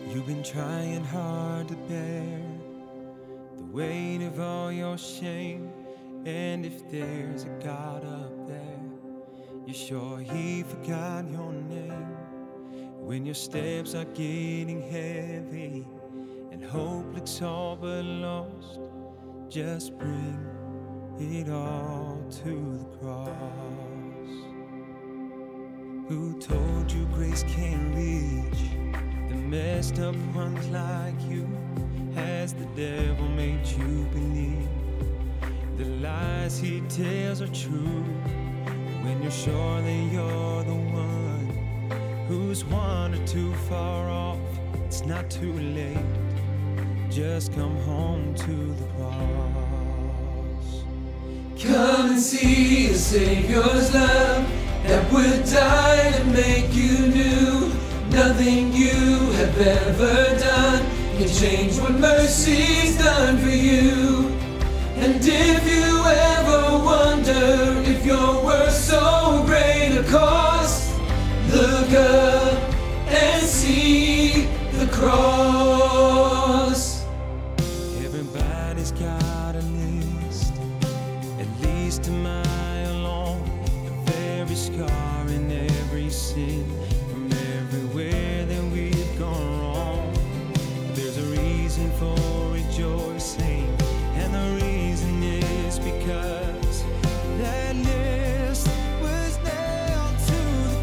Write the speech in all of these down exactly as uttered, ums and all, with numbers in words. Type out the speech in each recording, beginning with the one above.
You've been trying hard to bear the weight of all your shame. And if there's a God up there, you're sure He forgot your name. When your steps are getting heavy and hope looks all but lost, just bring it all to the cross. Who told you grace can't reach the messed up ones like you? Has the devil made you believe the lies he tells are true? When you're sure that you're the one who's wandered too far off, it's not too late. Just come home to the cross. Come and see the Savior's love that would die to make you new. Nothing you have ever done can change what mercy's done for you. And if you ever wonder if your worth's so great a cost, look up and see the cross. Everybody's got a list, at least a mile long, every scar and every sin from everywhere that we've gone wrong. There's a reason for rejoicing, and the reason is because that list was nailed to the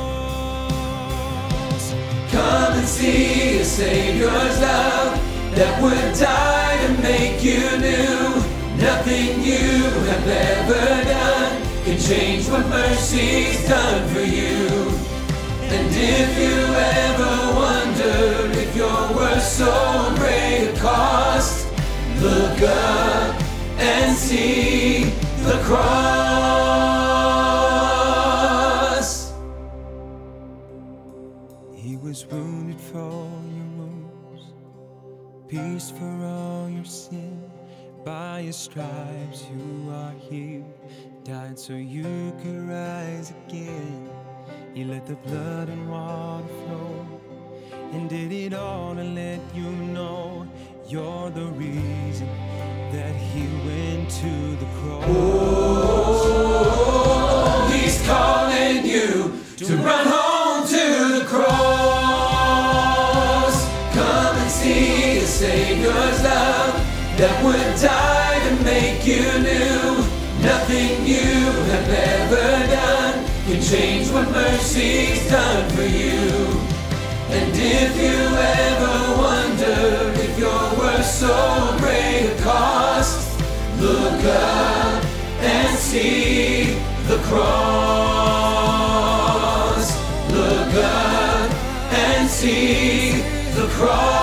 cross. Come and see a Savior's love that would die to make you new. Nothing you have ever done can change what mercy's done for you. And if you ever wonder if your worth's so great a cost, look up and see the cross. He was wounded for your wounds, pierced for all your sin. By His stripes you are healed, died so you could rise again. He let the blood and water flow, and did it all to let you know you're the reason that He went to the cross. Oh, He's calling you to run home to the cross. Come and see the Savior's love that would die to make you new. Nothing you have ever done can change what mercy's done for you. And if you ever wonder if your worth's so great a cost, look up and see the cross. Look up and see the cross.